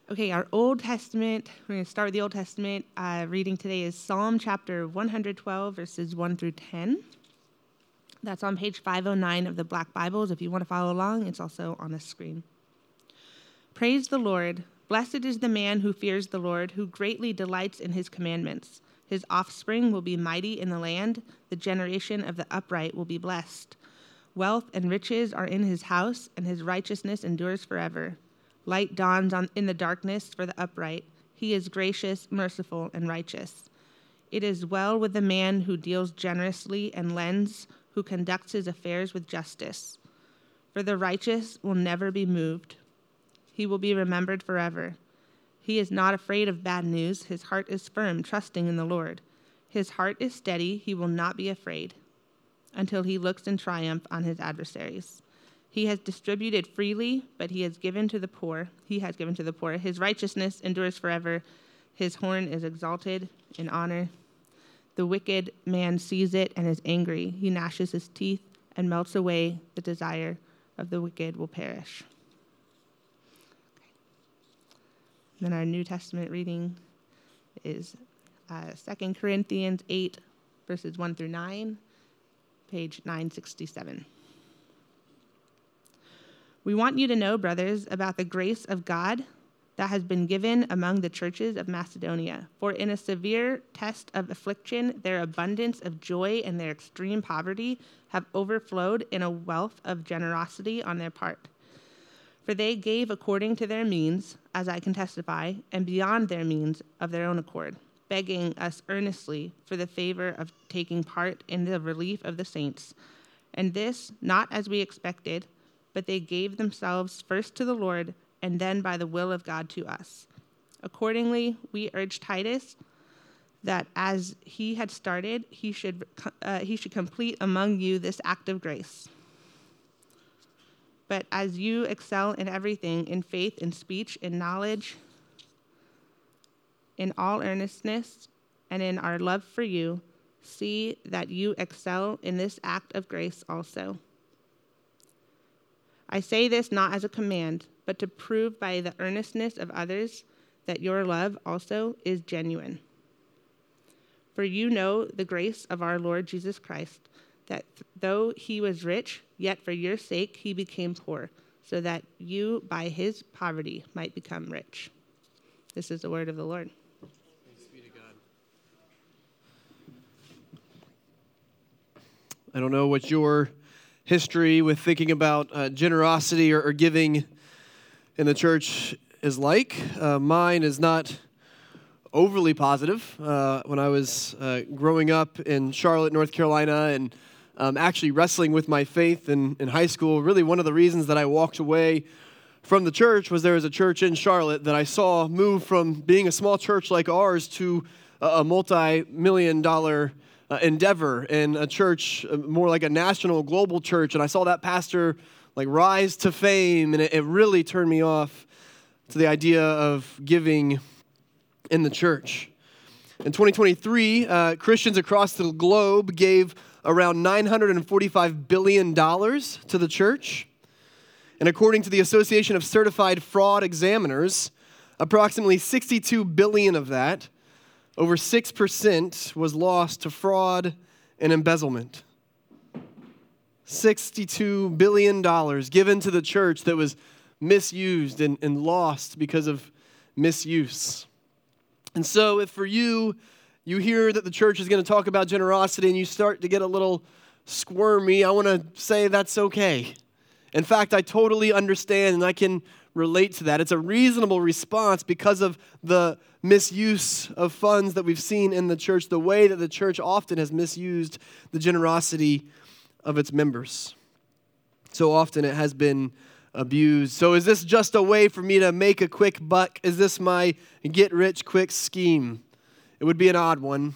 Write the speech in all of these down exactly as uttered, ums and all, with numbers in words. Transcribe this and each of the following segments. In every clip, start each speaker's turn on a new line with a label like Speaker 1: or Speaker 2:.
Speaker 1: Okay, our Old Testament, we're going to start with the Old Testament. Uh, reading today is Psalm chapter one hundred twelve, verses one through ten. That's on page five oh nine of the Black Bibles. If you want to follow along, it's also on the screen. Praise the Lord. Blessed is the man who fears the Lord, who greatly delights in his commandments. His offspring will be mighty in the land. The generation of the upright will be blessed. Wealth and riches are in his house, and his righteousness endures forever. Light dawns on, in the darkness for the upright. He is gracious, merciful, and righteous. It is well with the man who deals generously and lends, who conducts his affairs with justice. For the righteous will never be moved. He will be remembered forever. He is not afraid of bad news. His heart is firm, trusting in the Lord. His heart is steady. He will not be afraid until he looks in triumph on his adversaries. He has distributed freely, but he has given to the poor. He has given to the poor. His righteousness endures forever. His horn is exalted in honor. The wicked man sees it and is angry. He gnashes his teeth and melts away. The desire of the wicked will perish. Okay. Then our New Testament reading is uh, Second Corinthians eight, verses one through nine, page nine sixty-seven. We want you to know, brothers, about the grace of God that has been given among the churches of Macedonia. For in a severe test of affliction, their abundance of joy and their extreme poverty have overflowed in a wealth of generosity on their part. For they gave according to their means, as I can testify, and beyond their means of their own accord, begging us earnestly for the favor of taking part in the relief of the saints. And this, not as we expected, but they gave themselves first to the Lord, and then by the will of God to us. Accordingly, we urge Titus that as he had started, he should uh, he should complete among you this act of grace. But as you excel in everything, in faith, in speech, in knowledge, in all earnestness, and in our love for you, see that you excel in this act of grace also. I say this not as a command, but to prove by the earnestness of others that your love also is genuine. For you know the grace of our Lord Jesus Christ, that th- though he was rich, yet for your sake he became poor, so that you by his poverty might become rich. This is the word of the Lord.
Speaker 2: Thanks be to God. I don't know what your history with thinking about uh, generosity or, or giving in the church is like. Uh, mine is not overly positive. Uh, when I was uh, growing up in Charlotte, North Carolina, and um, actually wrestling with my faith in, in high school, really one of the reasons that I walked away from the church was there was a church in Charlotte that I saw move from being a small church like ours to a, a multi-million dollar Uh, endeavor, and a church uh, more like a national, global church. And I saw that pastor like rise to fame, and it, it really turned me off to the idea of giving in the church. In twenty twenty-three, uh, Christians across the globe gave around nine hundred forty-five billion dollars to the church. And according to the Association of Certified Fraud Examiners, approximately sixty-two billion dollars of that, over six percent, was lost to fraud and embezzlement. sixty-two billion dollars given to the church that was misused and, and lost because of misuse. And so if for you, you hear that the church is going to talk about generosity and you start to get a little squirmy, I want to say that's okay. In fact, I totally understand and I can relate to that. It's a reasonable response because of the misuse of funds that we've seen in the church, the way that the church often has misused the generosity of its members. So often it has been abused. So is this just a way for me to make a quick buck? Is this my get-rich-quick scheme? It would be an odd one,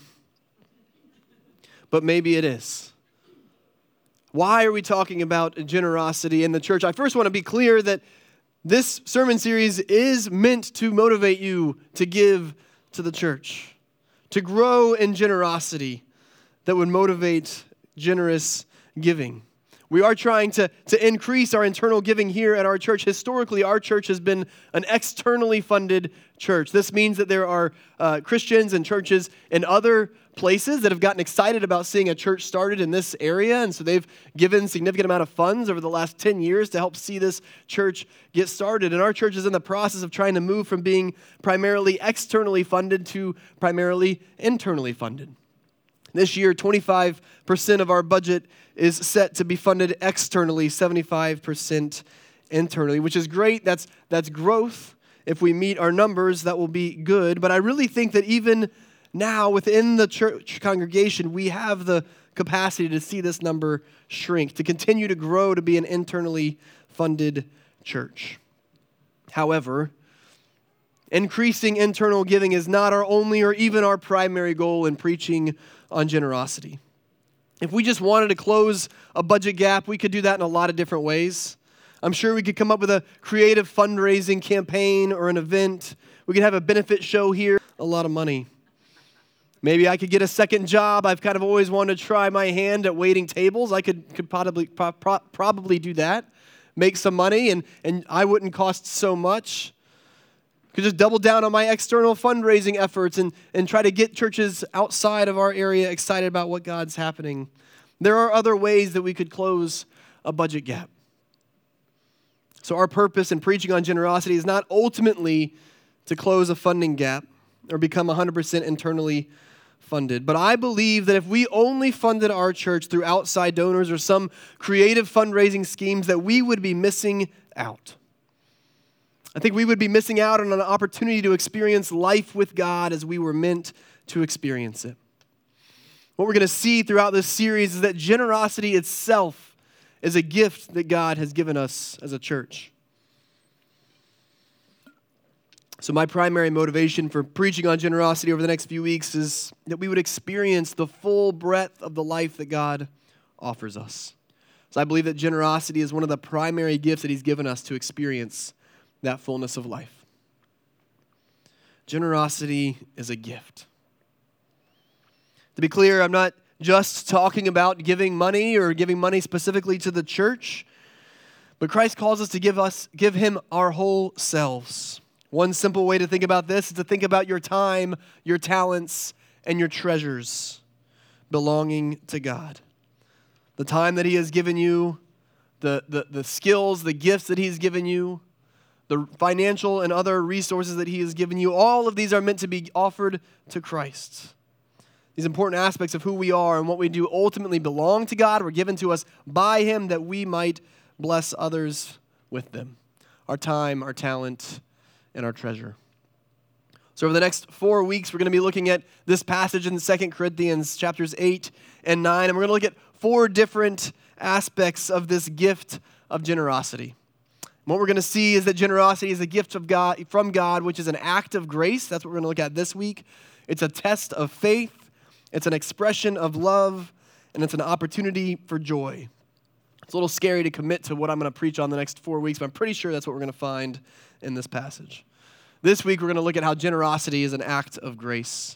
Speaker 2: but maybe it is. Why are we talking about generosity in the church? I first want to be clear that this sermon series is meant to motivate you to give to the church, to grow in generosity that would motivate generous giving. We are trying to, to increase our internal giving here at our church. Historically, our church has been an externally funded church. This means that there are uh, Christians and churches in other places that have gotten excited about seeing a church started in this area, and so they've given significant amount of funds over the last ten years to help see this church get started. And our church is in the process of trying to move from being primarily externally funded to primarily internally funded. This year, twenty-five percent of our budget is set to be funded externally, seventy-five percent internally, which is great. That's, that's growth. If we meet our numbers, that will be good. But I really think that even now, within the church congregation, we have the capacity to see this number shrink, to continue to grow to be an internally funded church. However, increasing internal giving is not our only or even our primary goal in preaching on generosity. If we just wanted to close a budget gap, we could do that in a lot of different ways. I'm sure we could come up with a creative fundraising campaign or an event. We could have a benefit show here, a lot of money. Maybe I could get a second job. I've kind of always wanted to try my hand at waiting tables. I could, could probably, pro- pro- probably do that, make some money, and, and I wouldn't cost so much. Could just double down on my external fundraising efforts and, and try to get churches outside of our area excited about what God's happening. There are other ways that we could close a budget gap. So our purpose in preaching on generosity is not ultimately to close a funding gap or become one hundred percent internally funded. But I believe that if we only funded our church through outside donors or some creative fundraising schemes, that we would be missing out. I think we would be missing out on an opportunity to experience life with God as we were meant to experience it. What we're going to see throughout this series is that generosity itself is a gift that God has given us as a church. So my primary motivation for preaching on generosity over the next few weeks is that we would experience the full breadth of the life that God offers us. So I believe that generosity is one of the primary gifts that He's given us to experience that fullness of life. Generosity is a gift. To be clear, I'm not just talking about giving money or giving money specifically to the church, but Christ calls us to give us, give Him our whole selves. One simple way to think about this is to think about your time, your talents, and your treasures belonging to God. The time that He has given you, the, the, the skills, the gifts that He's given you, the financial and other resources that He has given you, all of these are meant to be offered to Christ. These important aspects of who we are and what we do ultimately belong to God, were given to us by Him that we might bless others with them. Our time, our talent, and our treasure. So over the next four weeks, we're going to be looking at this passage in Second Corinthians chapters eight and nine, and we're going to look at four different aspects of this gift of generosity. And what we're going to see is that generosity is a gift of God, from God, which is an act of grace. That's what we're going to look at this week. It's a test of faith. It's an expression of love, and it's an opportunity for joy. It's a little scary to commit to what I'm going to preach on the next four weeks, but I'm pretty sure that's what we're going to find in this passage. This week, we're going to look at how generosity is an act of grace.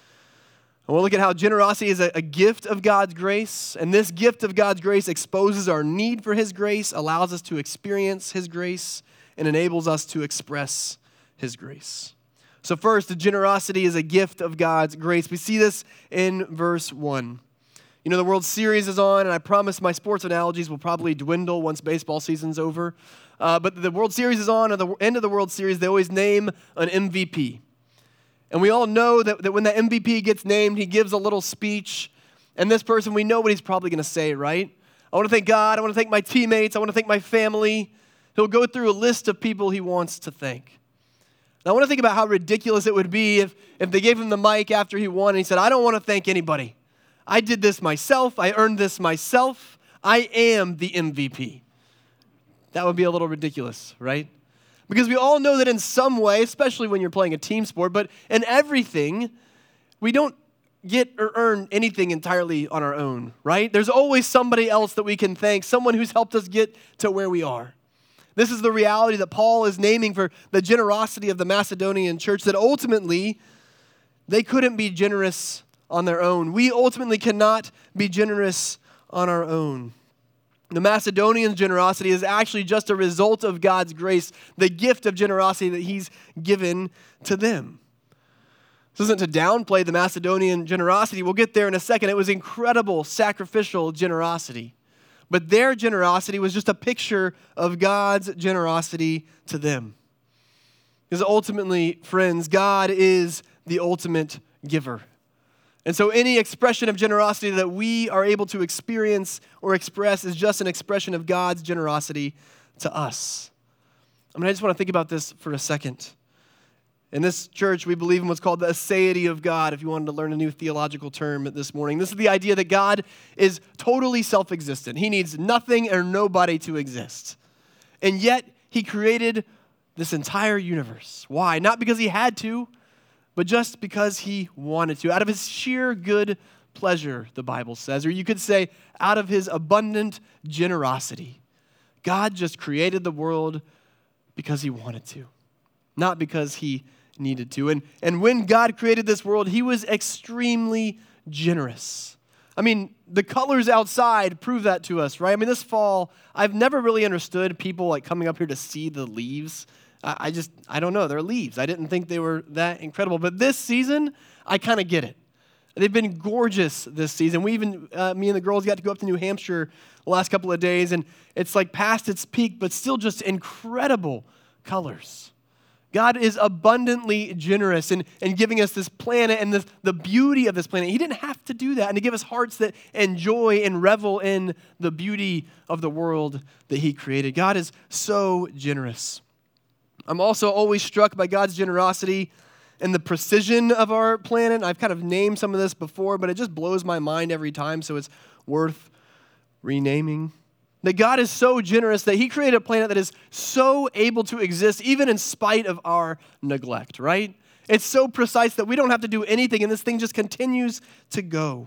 Speaker 2: And we'll look at how generosity is a, a gift of God's grace, and this gift of God's grace exposes our need for His grace, allows us to experience His grace, and enables us to express His grace. So first, the generosity is a gift of God's grace. We see this in verse one. You know, the World Series is on, and I promise my sports analogies will probably dwindle once baseball season's over. Uh, but the World Series is on. At the end of the World Series, they always name an M V P. And we all know that, that when the M V P gets named, he gives a little speech. And this person, we know what he's probably going to say, right? I want to thank God. I want to thank my teammates. I want to thank my family. He'll go through a list of people he wants to thank. Now, I want to think about how ridiculous it would be if, if they gave him the mic after he won and he said, I don't want to thank anybody. I did this myself. I earned this myself. I am the M V P. That would be a little ridiculous, right? Because we all know that in some way, especially when you're playing a team sport, but in everything, we don't get or earn anything entirely on our own, right? There's always somebody else that we can thank, someone who's helped us get to where we are. This is the reality that Paul is naming for the generosity of the Macedonian church, that ultimately they couldn't be generous on their own. We ultimately cannot be generous on our own. The Macedonians' generosity is actually just a result of God's grace, the gift of generosity that he's given to them. This isn't to downplay the Macedonian generosity. We'll get there in a second. It was incredible sacrificial generosity. But their generosity was just a picture of God's generosity to them. Because ultimately, friends, God is the ultimate giver. And so any expression of generosity that we are able to experience or express is just an expression of God's generosity to us. I mean, I just want to think about this for a second. In this church, we believe in what's called the aseity of God, if you wanted to learn a new theological term this morning. This is the idea that God is totally self-existent. He needs nothing or nobody to exist. And yet, he created this entire universe. Why? Not because he had to, but just because he wanted to. Out of his sheer good pleasure, the Bible says, or you could say out of his abundant generosity. God just created the world because he wanted to, not because he needed to. And, and when God created this world, he was extremely generous. I mean, the colors outside prove that to us, right? I mean, this fall, I've never really understood people like coming up here to see the leaves. I, I just, I don't know. They're leaves. I didn't think they were that incredible. But this season, I kind of get it. They've been gorgeous this season. We even, uh, me and the girls got to go up to New Hampshire the last couple of days, and it's like past its peak, but still just incredible colors. God is abundantly generous in, in giving us this planet and the, the beauty of this planet. He didn't have to do that, and to give us hearts that enjoy and revel in the beauty of the world that he created. God is so generous. I'm also always struck by God's generosity and the precision of our planet. I've kind of named some of this before, but it just blows my mind every time, so it's worth renaming. That God is so generous that he created a planet that is so able to exist even in spite of our neglect, right? It's so precise that we don't have to do anything, and this thing just continues to go.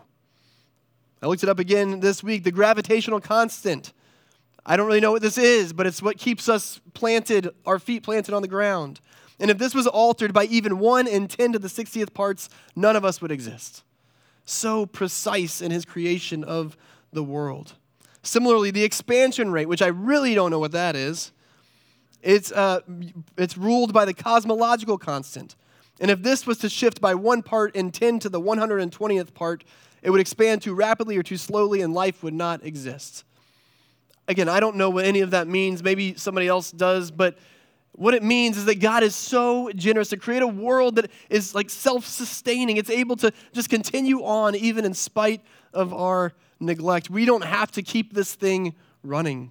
Speaker 2: I looked it up again this week, the gravitational constant. I don't really know what this is, but it's what keeps us planted, our feet planted on the ground. And if this was altered by even one in ten to the sixtieth parts, none of us would exist. So precise in his creation of the world. Similarly, the expansion rate, which I really don't know what that is, it's, uh, it's ruled by the cosmological constant. And if this was to shift by one part in ten to the one hundred twentieth part, it would expand too rapidly or too slowly, and life would not exist. Again, I don't know what any of that means. Maybe somebody else does, but what it means is that God is so generous to create a world that is like self-sustaining. It's able to just continue on even in spite of our neglect. We don't have to keep this thing running.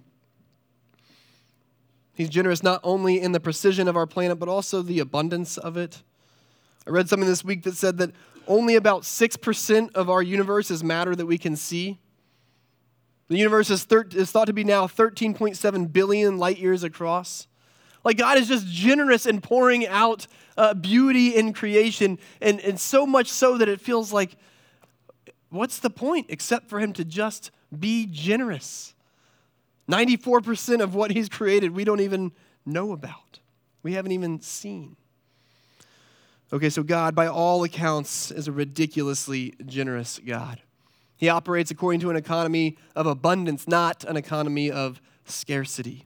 Speaker 2: He's generous not only in the precision of our planet, but also the abundance of it. I read something this week that said that only about six percent of our universe is matter that we can see. The universe is, thir- is thought to be now thirteen point seven billion light years across. Like God is just generous in pouring out uh, beauty in creation, and, and so much so that it feels like, what's the point except for him to just be generous? ninety-four percent of what he's created we don't even know about. We haven't even seen. Okay, so God, by all accounts, is a ridiculously generous God. He operates according to an economy of abundance, not an economy of scarcity.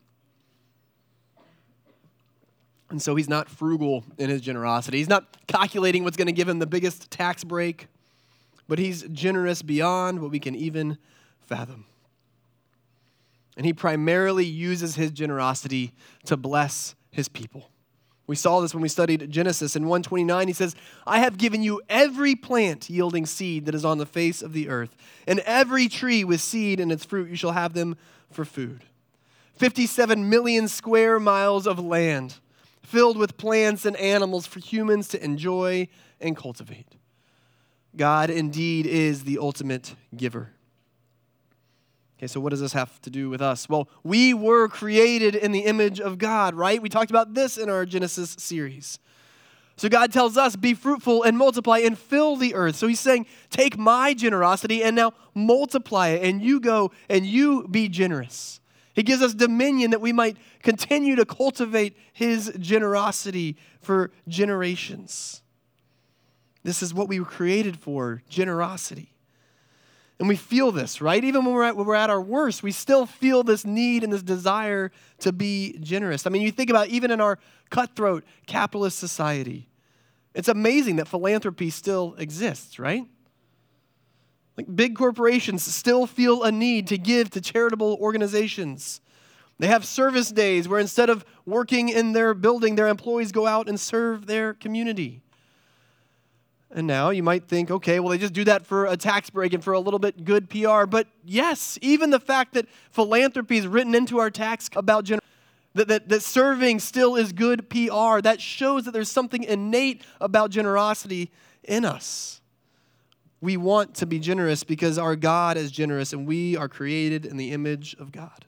Speaker 2: And so he's not frugal in his generosity. He's not calculating what's going to give him the biggest tax break, but he's generous beyond what we can even fathom. And he primarily uses his generosity to bless his people. We saw this when we studied Genesis. In one twenty-nine, he says, I have given you every plant yielding seed that is on the face of the earth, and every tree with seed in its fruit, you shall have them for food. fifty-seven million square miles of land filled with plants and animals for humans to enjoy and cultivate. God indeed is the ultimate giver. Okay, so what does this have to do with us? Well, we were created in the image of God, right? We talked about this in our Genesis series. So God tells us, be fruitful and multiply and fill the earth. So he's saying, take my generosity and now multiply it, and you go and you be generous. He gives us dominion that we might continue to cultivate his generosity for generations. This is what we were created for, generosity. And we feel this, right? Even when we're, at, when we're at our worst, we still feel this need and this desire to be generous. I mean, you think about even in our cutthroat capitalist society, it's amazing that philanthropy still exists, right? Like big corporations still feel a need to give to charitable organizations. They have service days where instead of working in their building, their employees go out and serve their community. And now you might think, okay, well, they just do that for a tax break and for a little bit good P R. But yes, even the fact that philanthropy is written into our tax about generosity, that, that, that serving still is good P R, that shows that there's something innate about generosity in us. We want to be generous because our God is generous and we are created in the image of God.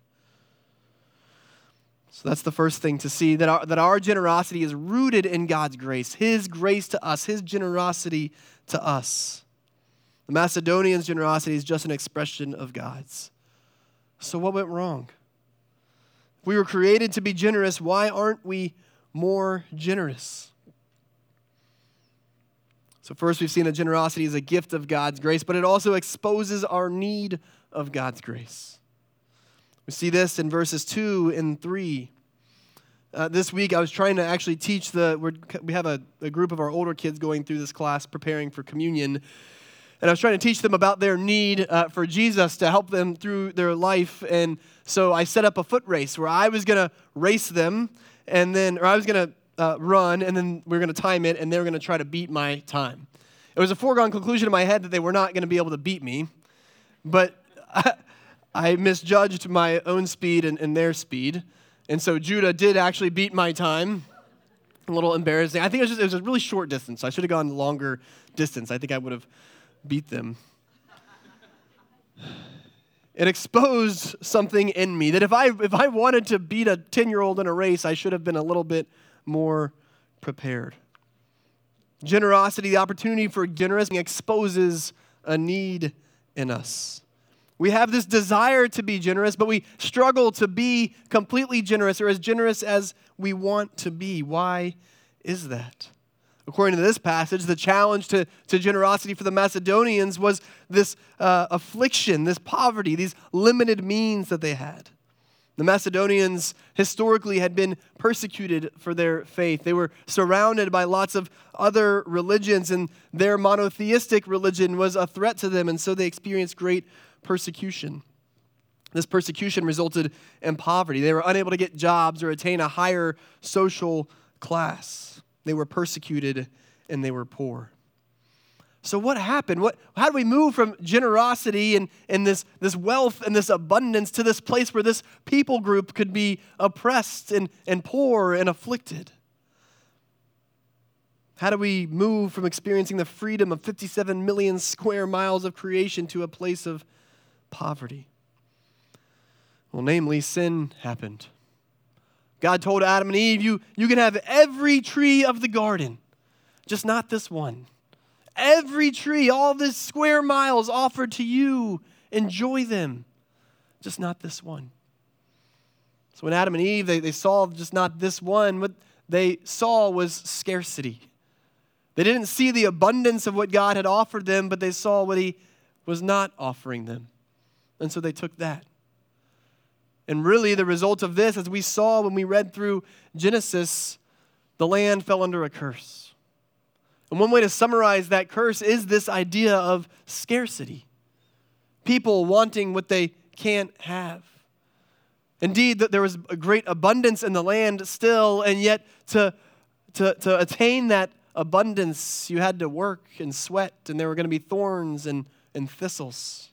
Speaker 2: So that's the first thing to see, that our, that our generosity is rooted in God's grace, His grace to us, His generosity to us. The Macedonians' generosity is just an expression of God's. So what went wrong? If we were created to be generous, why aren't we more generous? So first we've seen that generosity is a gift of God's grace, but it also exposes our need of God's grace. We see this in verses two and three. Uh, this week I was trying to actually teach the, we're, we have a, a group of our older kids going through this class preparing for communion. And I was trying to teach them about their need uh, for Jesus to help them through their life. And so I set up a foot race where I was going to race them and then, or I was going to uh, run and then we were going to time it and they were going to try to beat my time. It was a foregone conclusion in my head that they were not going to be able to beat me. But I, I misjudged my own speed and, and their speed. And so Judah did actually beat my time. A little embarrassing. I think it was just it was a really short distance. So I should have gone longer distance. I think I would have beat them. It exposed something in me that if I if I wanted to beat a ten-year-old in a race, I should have been a little bit more prepared. Generosity, the opportunity for generosity, exposes a need in us. We have this desire to be generous, but we struggle to be completely generous or as generous as we want to be. Why is that? According to this passage, the challenge to, to generosity for the Macedonians was this uh, affliction, this poverty, these limited means that they had. The Macedonians historically had been persecuted for their faith. They were surrounded by lots of other religions, and their monotheistic religion was a threat to them, and so they experienced great persecution. This persecution resulted in poverty. They were unable to get jobs or attain a higher social class. They were persecuted and they were poor. So what happened? What, how do we move from generosity and, and this, this wealth and this abundance to this place where this people group could be oppressed and, and poor and afflicted? How do we move from experiencing the freedom of fifty-seven million square miles of creation to a place of poverty? Well, namely, sin happened. God told Adam and Eve, you, you can have every tree of the garden, just not this one. Every tree, all this square miles offered to you, enjoy them, just not this one. So when Adam and Eve, they, they saw just not this one, what they saw was scarcity. They didn't see the abundance of what God had offered them, but they saw what He was not offering them. And so they took that. And really the result of this, as we saw when we read through Genesis, the land fell under a curse. And one way to summarize that curse is this idea of scarcity. People wanting what they can't have. Indeed, that there was a great abundance in the land still, and yet to, to, to attain that abundance, you had to work and sweat, and there were going to be thorns and, and thistles.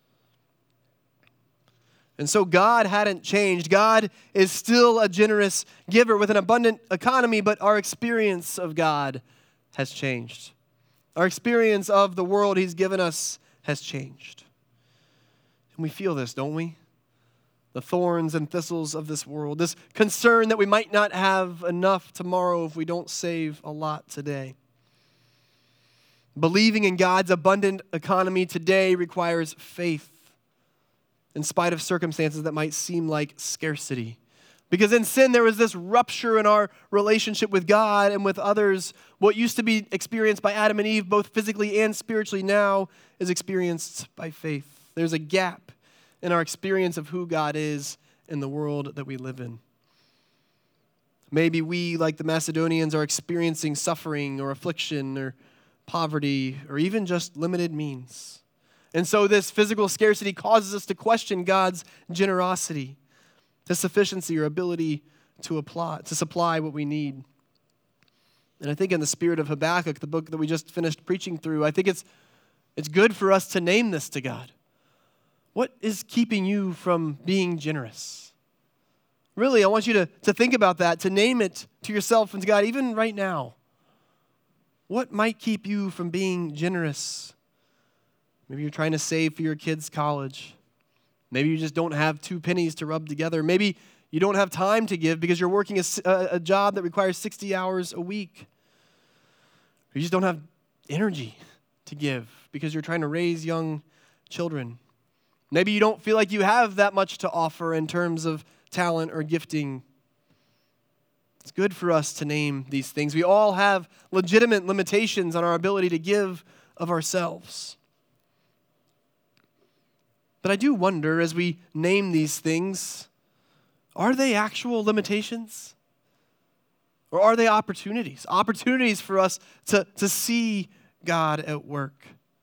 Speaker 2: And so God hadn't changed. God is still a generous giver with an abundant economy, but our experience of God has changed. Our experience of the world He's given us has changed. And we feel this, don't we? The thorns and thistles of this world, this concern that we might not have enough tomorrow if we don't save a lot today. Believing in God's abundant economy today requires faith in spite of circumstances that might seem like scarcity. Because in sin, there was this rupture in our relationship with God and with others. What used to be experienced by Adam and Eve, both physically and spiritually, now is experienced by faith. There's a gap in our experience of who God is in the world that we live in. Maybe we, like the Macedonians, are experiencing suffering or affliction or poverty or even just limited means. And so this physical scarcity causes us to question God's generosity, His sufficiency or ability to apply, to supply what we need. And I think in the spirit of Habakkuk, the book that we just finished preaching through, I think it's it's good for us to name this to God. What is keeping you from being generous? Really, I want you to, to think about that, to name it to yourself and to God, even right now. What might keep you from being generous? Maybe you're trying to save for your kids' college. Maybe you just don't have two pennies to rub together. Maybe you don't have time to give because you're working a, a job that requires sixty hours a week. Or you just don't have energy to give because you're trying to raise young children. Maybe you don't feel like you have that much to offer in terms of talent or gifting. It's good for us to name these things. We all have legitimate limitations on our ability to give of ourselves. But I do wonder, as we name these things, are they actual limitations? Or are they opportunities? Opportunities for us to, to see God at work.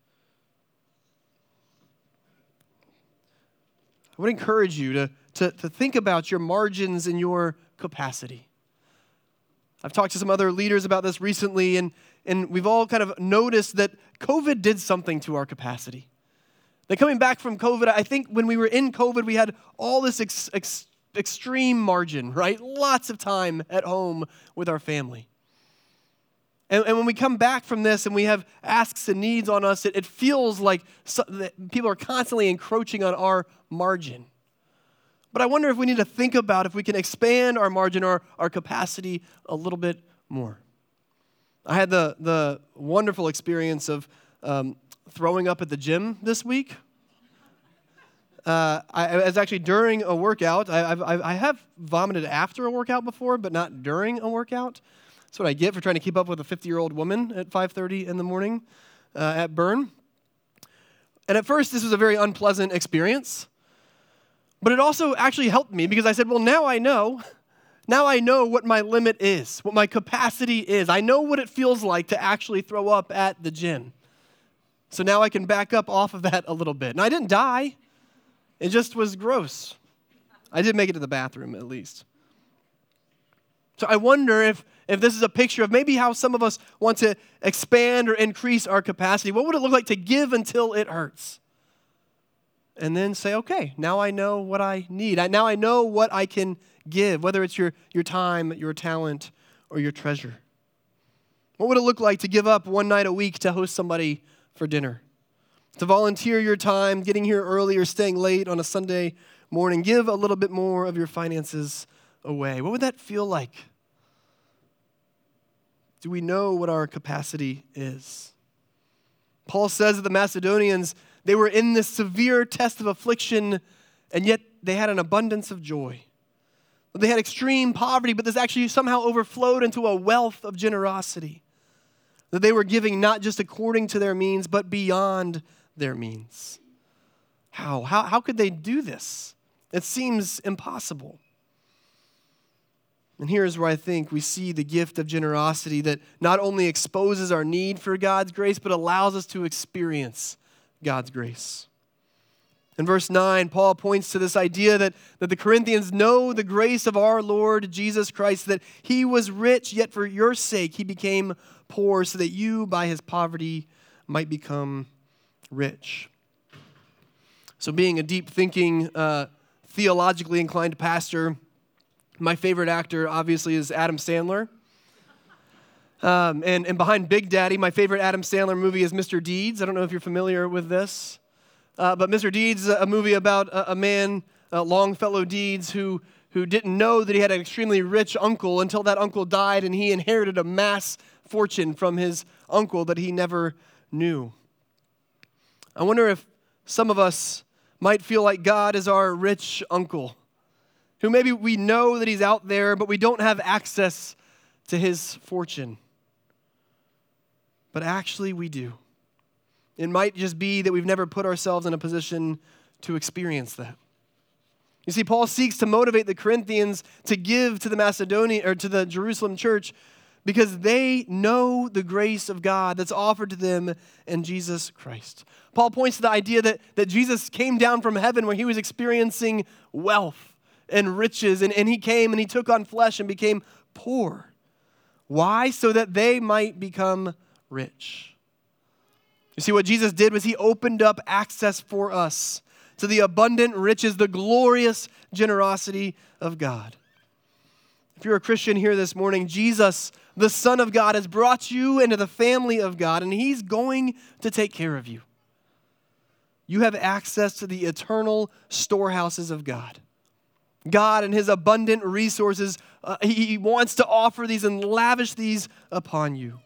Speaker 2: I would encourage you to, to, to think about your margins and your capacity. I've talked to some other leaders about this recently, and, and we've all kind of noticed that COVID did something to our capacity. That coming back from COVID, I think when we were in COVID, we had all this ex, ex, extreme margin, right? Lots of time at home with our family. And, and when we come back from this and we have asks and needs on us, it, it feels like so, that people are constantly encroaching on our margin. But I wonder if we need to think about if we can expand our margin or our capacity a little bit more. I had the, the wonderful experience of um, throwing up at the gym this week. Uh, I, I was actually during a workout. I, I, I have vomited after a workout before, but not during a workout. That's what I get for trying to keep up with a fifty-year-old woman at five thirty in the morning uh, at Burn. And at first, this was a very unpleasant experience. But it also actually helped me because I said, well, now I know. Now I know what my limit is, what my capacity is. I know what it feels like to actually throw up at the gym. So now I can back up off of that a little bit. And I didn't die. It just was gross. I did make it to the bathroom at least. So I wonder if, if this is a picture of maybe how some of us want to expand or increase our capacity. What would it look like to give until it hurts? And then say, okay, now I know what I need. I, now I know what I can give, whether it's your, your time, your talent, or your treasure. What would it look like to give up one night a week to host somebody for dinner? To volunteer your time, getting here early or staying late on a Sunday morning. Give a little bit more of your finances away. What would that feel like? Do we know what our capacity is? Paul says that the Macedonians, they were in this severe test of affliction, and yet they had an abundance of joy. They had extreme poverty, but this actually somehow overflowed into a wealth of generosity. That they were giving not just according to their means, but beyond their means. How? How, how could they do this? It seems impossible. And here's where I think we see the gift of generosity that not only exposes our need for God's grace, but allows us to experience God's grace. In verse nine, Paul points to this idea that, that the Corinthians know the grace of our Lord Jesus Christ, that he was rich, yet for your sake he became poor, so that you by his poverty might become rich. So being a deep-thinking, uh, theologically inclined pastor, my favorite actor, obviously, is Adam Sandler. Um, and, and behind Big Daddy, my favorite Adam Sandler movie is Mister Deeds. I don't know if you're familiar with this. Uh, but Mister Deeds is a movie about a, a man, uh, Longfellow Deeds, who, who didn't know that he had an extremely rich uncle until that uncle died, and he inherited a mass fortune from his uncle that he never knew. I wonder if some of us might feel like God is our rich uncle, who maybe we know that he's out there, but we don't have access to his fortune. But actually we do. It might just be that we've never put ourselves in a position to experience that. You see, Paul seeks to motivate the Corinthians to give to the Macedonian or to the Jerusalem church because they know the grace of God that's offered to them in Jesus Christ. Paul points to the idea that, that Jesus came down from heaven where he was experiencing wealth and riches, and, and he came and he took on flesh and became poor. Why? So that they might become rich. You see, what Jesus did was he opened up access for us to the abundant riches, the glorious generosity of God. If you're a Christian here this morning, Jesus, the Son of God, has brought you into the family of God, and he's going to take care of you. You have access to the eternal storehouses of God. God and his abundant resources, uh, he wants to offer these and lavish these upon you.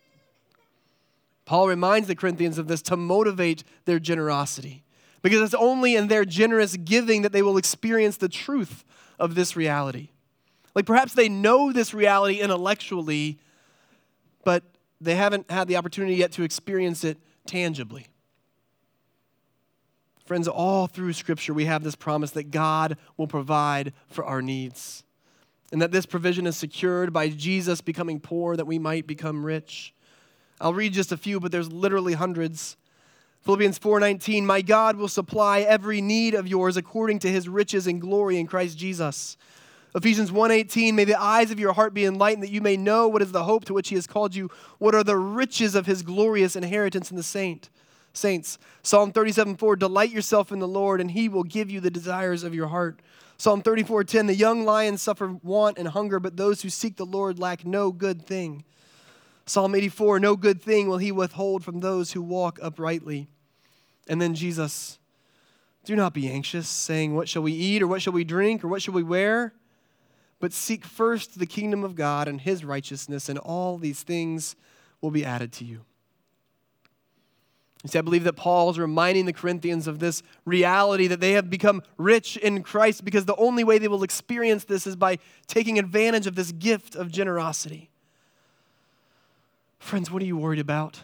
Speaker 2: Paul reminds the Corinthians of this to motivate their generosity, because it's only in their generous giving that they will experience the truth of this reality. Like perhaps they know this reality intellectually, but they haven't had the opportunity yet to experience it tangibly. Friends, all through Scripture we have this promise that God will provide for our needs, and that this provision is secured by Jesus becoming poor that we might become rich. I'll read just a few, but there's literally hundreds. Philippians four nineteen, my God will supply every need of yours according to his riches and glory in Christ Jesus. Ephesians one eighteen, may the eyes of your heart be enlightened that you may know what is the hope to which he has called you, what are the riches of his glorious inheritance in the saint, saints. Psalm thirty-seven four, delight yourself in the Lord and he will give you the desires of your heart. Psalm thirty-four ten, the young lions suffer want and hunger, but those who seek the Lord lack no good thing. Psalm eighty-four, no good thing will he withhold from those who walk uprightly. And then Jesus, do not be anxious, saying, what shall we eat, or what shall we drink, or what shall we wear? But seek first the kingdom of God and his righteousness, and all these things will be added to you. You see, I believe that Paul's reminding the Corinthians of this reality that they have become rich in Christ, because the only way they will experience this is by taking advantage of this gift of generosity. Friends, what are you worried about?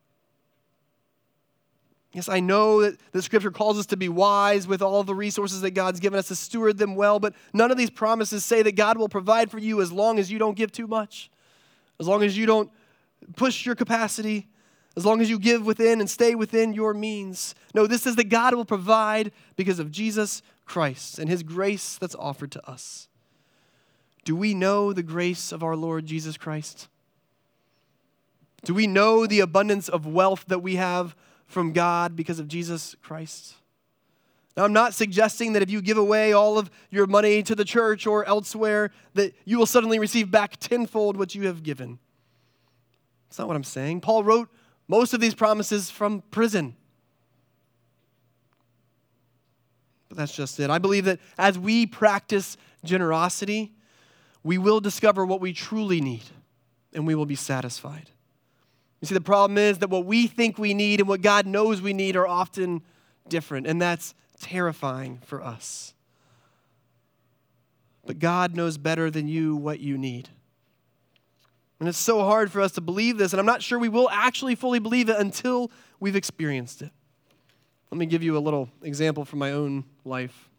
Speaker 2: Yes, I know that the Scripture calls us to be wise with all the resources that God's given us, to steward them well, but none of these promises say that God will provide for you as long as you don't give too much, as long as you don't push your capacity, as long as you give within and stay within your means. No, this says that God will provide because of Jesus Christ and his grace that's offered to us. Do we know the grace of our Lord Jesus Christ? Do we know the abundance of wealth that we have from God because of Jesus Christ? Now, I'm not suggesting that if you give away all of your money to the church or elsewhere, that you will suddenly receive back tenfold what you have given. That's not what I'm saying. Paul wrote most of these promises from prison. But that's just it. I believe that as we practice generosity, we will discover what we truly need, and we will be satisfied. You see, the problem is that what we think we need and what God knows we need are often different, and that's terrifying for us. But God knows better than you what you need. And it's so hard for us to believe this, and I'm not sure we will actually fully believe it until we've experienced it. Let me give you a little example from my own life.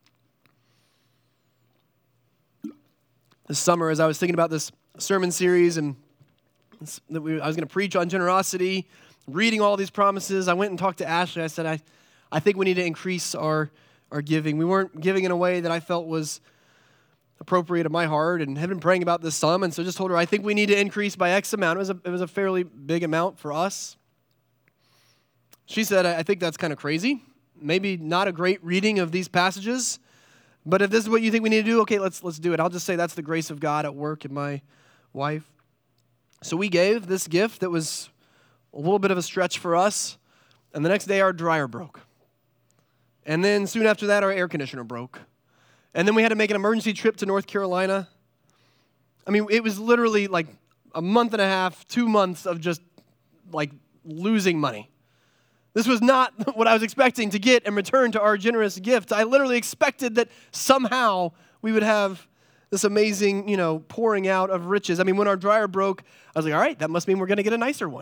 Speaker 2: This summer, as I was thinking about this sermon series and that we, I was going to preach on generosity, reading all these promises, I went and talked to Ashley. I said, I, I think we need to increase our, our giving. We weren't giving in a way that I felt was appropriate of my heart, and had been praying about this some, and so just told her, I think we need to increase by X amount. It was a, it was a fairly big amount for us. She said, I think that's kind of crazy. Maybe not a great reading of these passages, but if this is what you think we need to do, okay, let's let's do it. I'll just say that's the grace of God at work in my wife. So we gave this gift that was a little bit of a stretch for us, and the next day our dryer broke. And then soon after that, our air conditioner broke. And then we had to make an emergency trip to North Carolina. I mean, it was literally like a month and a half, two months of just like losing money. This was not what I was expecting to get in return to our generous gift. I literally expected that somehow we would have this amazing, you know, pouring out of riches. I mean, when our dryer broke, I was like, all right, that must mean we're going to get a nicer one.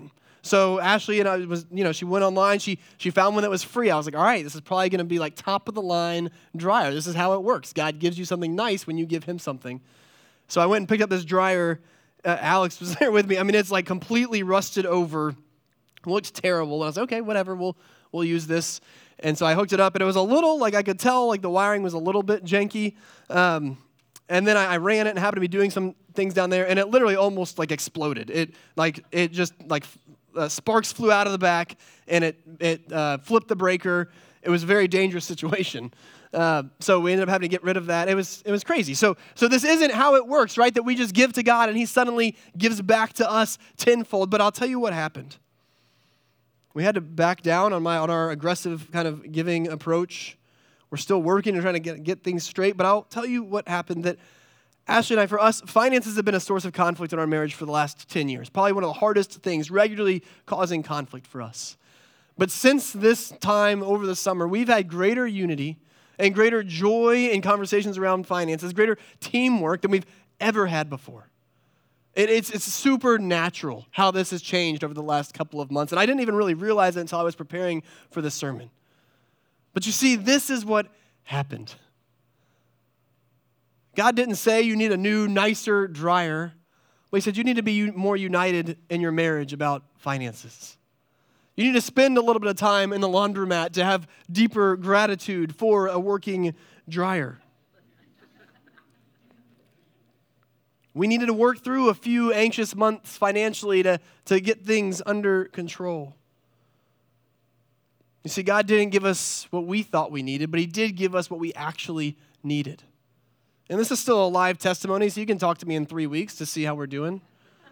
Speaker 2: So Ashley and I was, you know, she went online. She she found one that was free. I was like, all right, this is probably going to be like top of the line dryer. This is how it works. God gives you something nice when you give him something. So I went and picked up this dryer. Uh, Alex was there with me. I mean, it's like completely rusted over. Looks terrible. And I was like, okay, whatever. We'll we'll use this. And so I hooked it up, and it was a little, like I could tell, like the wiring was a little bit janky. Um, and then I, I ran it and happened to be doing some things down there, and it literally almost like exploded. It like it just like uh, sparks flew out of the back, and it it uh, flipped the breaker. It was a very dangerous situation. Uh, so we ended up having to get rid of that. It was it was crazy. So so this isn't how it works, right? That we just give to God, and he suddenly gives back to us tenfold. But I'll tell you what happened. We had to back down on my on our aggressive kind of giving approach. We're still working and trying to get, get things straight, but I'll tell you what happened. That Ashley and I, for us, finances have been a source of conflict in our marriage for the last ten years. Probably one of the hardest things, regularly causing conflict for us. But since this time over the summer, we've had greater unity and greater joy in conversations around finances, greater teamwork than we've ever had before. It, it's, it's supernatural how this has changed over the last couple of months. And I didn't even really realize it until I was preparing for this sermon. But you see, this is what happened. God didn't say you need a new, nicer dryer. Well, he said you need to be more united in your marriage about finances. You need to spend a little bit of time in the laundromat to have deeper gratitude for a working dryer. We needed to work through a few anxious months financially to, to get things under control. You see, God didn't give us what we thought we needed, but he did give us what we actually needed. And this is still a live testimony, so you can talk to me in three weeks to see how we're doing.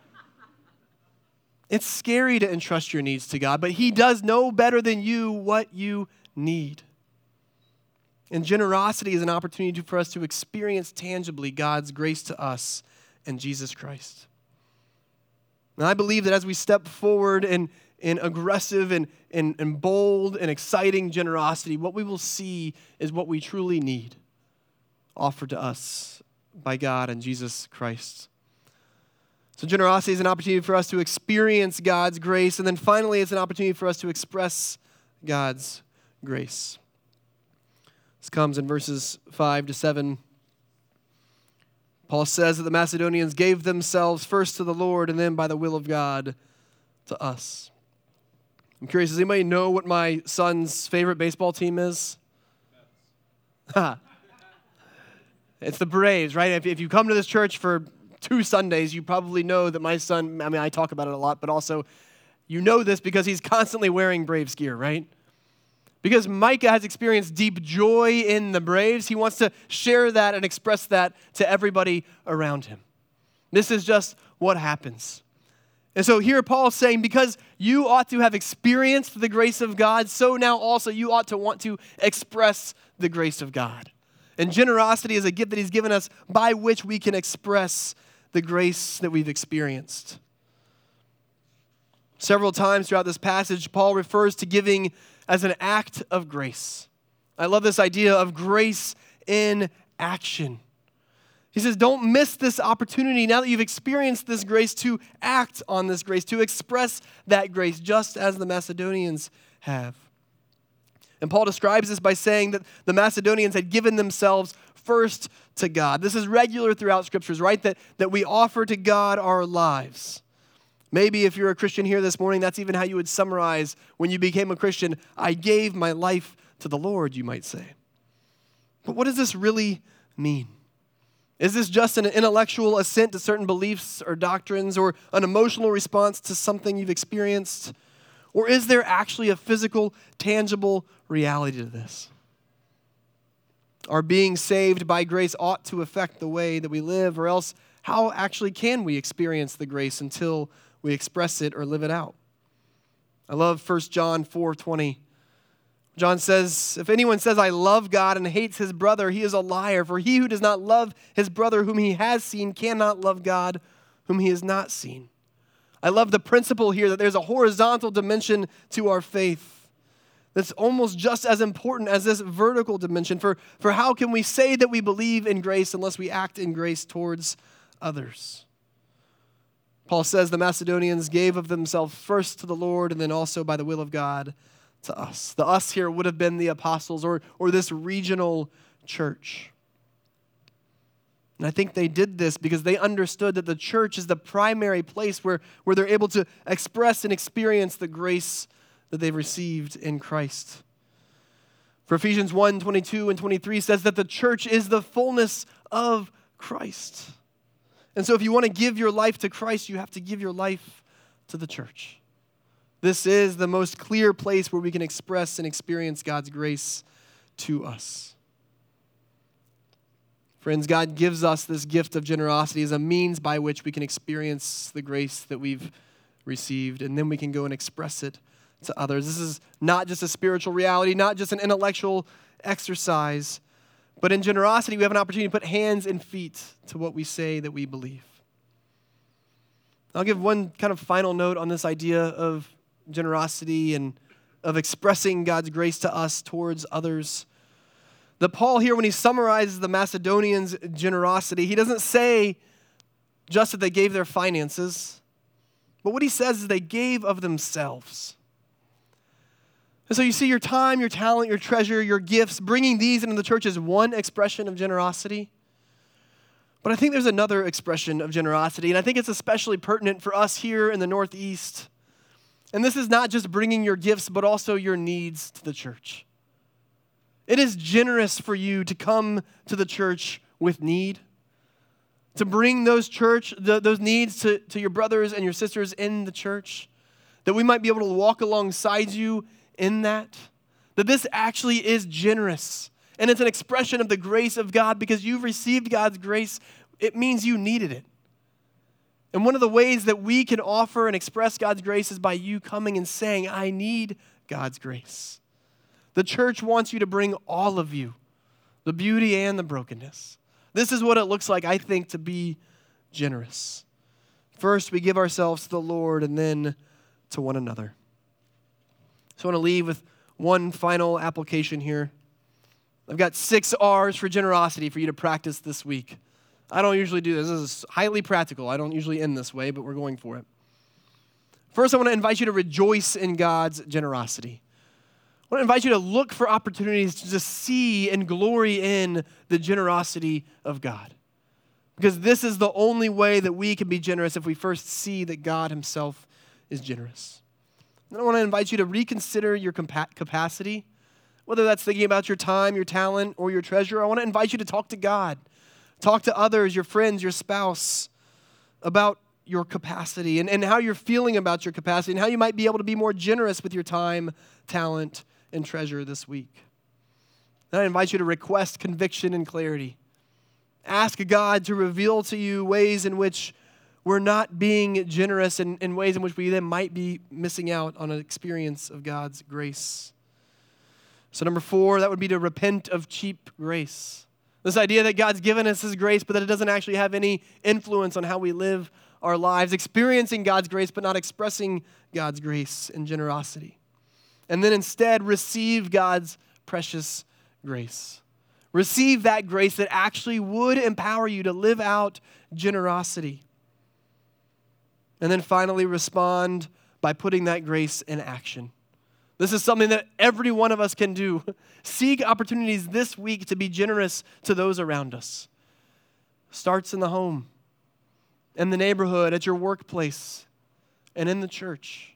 Speaker 2: It's scary to entrust your needs to God, but he does know better than you what you need. And generosity is an opportunity for us to experience tangibly God's grace to us in Jesus Christ. And I believe that as we step forward in, in aggressive and, and, and bold and exciting generosity, what we will see is what we truly need offered to us by God and Jesus Christ. So generosity is an opportunity for us to experience God's grace, and then finally it's an opportunity for us to express God's grace. This comes in verses five to seven. Paul says that the Macedonians gave themselves first to the Lord and then by the will of God to us. I'm curious, does anybody know what my son's favorite baseball team is? It's the Braves, right? If, if you come to this church for two Sundays, you probably know that my son, I mean, I talk about it a lot, but also you know this because he's constantly wearing Braves gear, right? Because Micah has experienced deep joy in the Braves, he wants to share that and express that to everybody around him. This is just what happens. And so here Paul's saying, because you ought to have experienced the grace of God, so now also you ought to want to express the grace of God. And generosity is a gift that he's given us by which we can express the grace that we've experienced. Several times throughout this passage, Paul refers to giving as an act of grace. I love this idea of grace in action. He says, don't miss this opportunity now that you've experienced this grace to act on this grace, to express that grace, just as the Macedonians have. And Paul describes this by saying that the Macedonians had given themselves first to God. This is regular throughout Scriptures, right? That, that we offer to God our lives. Maybe if you're a Christian here this morning, that's even how you would summarize when you became a Christian. I gave my life to the Lord, you might say. But what does this really mean? Is this just an intellectual assent to certain beliefs or doctrines, or an emotional response to something you've experienced? Or is there actually a physical, tangible reality to this? Our being saved by grace ought to affect the way that we live, or else how actually can we experience the grace until we express it or live it out? I love First John four twenty. John says, if anyone says, I love God and hates his brother, he is a liar. For he who does not love his brother whom he has seen cannot love God whom he has not seen. I love the principle here that there's a horizontal dimension to our faith that's almost just as important as this vertical dimension. For, for how can we say that we believe in grace unless we act in grace towards others? Paul says the Macedonians gave of themselves first to the Lord and then also by the will of God to us. The us here would have been the apostles or, or this regional church. And I think they did this because they understood that the church is the primary place where, where they're able to express and experience the grace that they've received in Christ. For Ephesians one, twenty-two and twenty-three says that the church is the fullness of Christ. And so if you want to give your life to Christ, you have to give your life to the church. This is the most clear place where we can express and experience God's grace to us. Friends, God gives us this gift of generosity as a means by which we can experience the grace that we've received, and then we can go and express it to others. This is not just a spiritual reality, not just an intellectual exercise, but in generosity, we have an opportunity to put hands and feet to what we say that we believe. I'll give one kind of final note on this idea of generosity and of expressing God's grace to us towards others. That Paul here, when he summarizes the Macedonians' generosity, he doesn't say just that they gave their finances, but what he says is they gave of themselves. And so you see your time, your talent, your treasure, your gifts, bringing these into the church is one expression of generosity. But I think there's another expression of generosity, and I think it's especially pertinent for us here in the Northeast. And this is not just bringing your gifts, but also your needs to the church. It is generous for you to come to the church with need, to bring those church, the, those needs to, to your brothers and your sisters in the church, that we might be able to walk alongside you in that, that this actually is generous. And it's an expression of the grace of God because you've received God's grace. It means you needed it. And one of the ways that we can offer and express God's grace is by you coming and saying, I need God's grace. The church wants you to bring all of you, the beauty and the brokenness. This is what it looks like, I think, to be generous. First, we give ourselves to the Lord and then to one another. So I want to leave with one final application here. I've got six R's for generosity for you to practice this week. I don't usually do this. This is highly practical. I don't usually end this way, but we're going for it. First, I want to invite you to rejoice in God's generosity. I want to invite you to look for opportunities to just see and glory in the generosity of God. Because this is the only way that we can be generous if we first see that God himself is generous. Then I want to invite you to reconsider your compa- capacity, whether that's thinking about your time, your talent, or your treasure. I want to invite you to talk to God. Talk to others, your friends, your spouse, about your capacity and, and how you're feeling about your capacity and how you might be able to be more generous with your time, talent, and treasure this week. Then I invite you to request conviction and clarity. Ask God to reveal to you ways in which we're not being generous and in ways in which we then might be missing out on an experience of God's grace. So number four, that would be to repent of cheap grace. This idea that God's given us his grace, but that it doesn't actually have any influence on how we live our lives, experiencing God's grace, but not expressing God's grace and generosity. And then instead, receive God's precious grace. Receive that grace that actually would empower you to live out generosity. And then finally, respond by putting that grace in action. This is something that every one of us can do. Seek opportunities this week to be generous to those around us. Starts in the home, in the neighborhood, at your workplace, and in the church.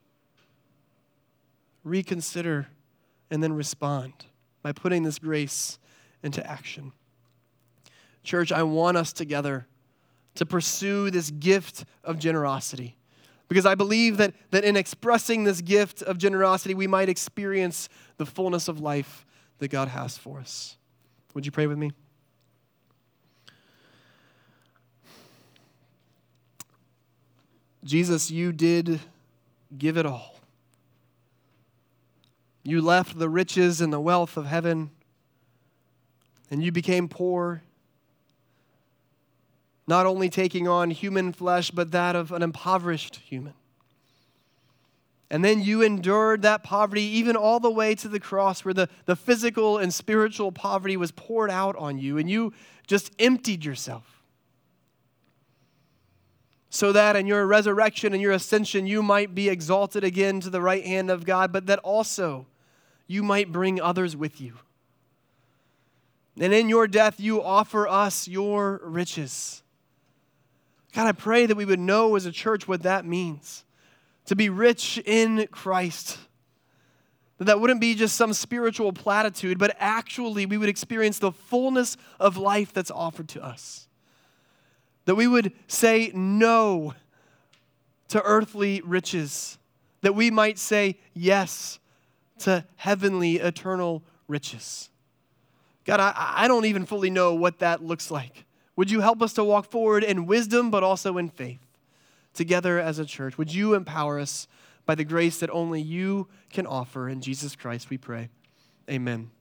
Speaker 2: Reconsider and then respond by putting this grace into action. Church, I want us together to pursue this gift of generosity. Because I believe that, that in expressing this gift of generosity, we might experience the fullness of life that God has for us. Would you pray with me? Jesus, you did give it all. You left the riches and the wealth of heaven, and you became poor, not only taking on human flesh, but that of an impoverished human. And then you endured that poverty even all the way to the cross where the, the physical and spiritual poverty was poured out on you, and you just emptied yourself so that in your resurrection and your ascension you might be exalted again to the right hand of God, but that also you might bring others with you. And in your death you offer us your riches. God, I pray that we would know as a church what that means, to be rich in Christ. That that wouldn't be just some spiritual platitude, but actually we would experience the fullness of life that's offered to us. That we would say no to earthly riches. That we might say yes to heavenly, eternal riches. God, I, I don't even fully know what that looks like. Would you help us to walk forward in wisdom, but also in faith, together as a church? Would you empower us by the grace that only you can offer? In Jesus Christ we pray. Amen.